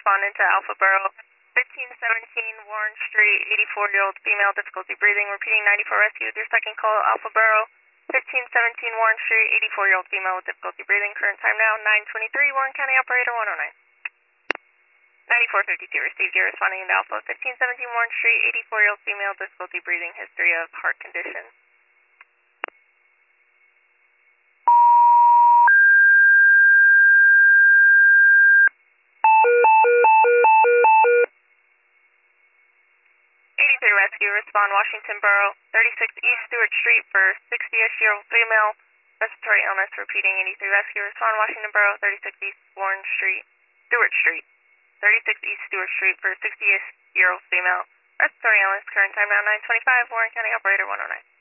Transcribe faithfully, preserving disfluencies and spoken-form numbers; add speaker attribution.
Speaker 1: responding to Alpha Borough. fifteen seventeen Warren Street, eighty-four-year-old female, difficulty breathing. Repeating ninety-four rescue with your second call, Alpha Borough. fifteen seventeen Warren Street, eighty-four-year-old female with difficulty breathing. Current time now, nine twenty-three, Warren County Operator one oh nine. ninety-four fifty-two, received. You're responding to Alpha. fifteen seventeen Warren Street, eighty-four-year-old female, difficulty breathing, history of heart condition. eighty-three rescue, respond Washington Borough, thirty-six East Stewart Street for sixty-ish-year-old female, respiratory illness. Repeating eighty-three rescue, respond Washington Borough, thirty-six East Warren Street, Stewart Street, thirty-six East Stewart Street for sixty-ish-year-old female, respiratory illness. Current time now nine twenty-five, Warren County Operator one oh nine.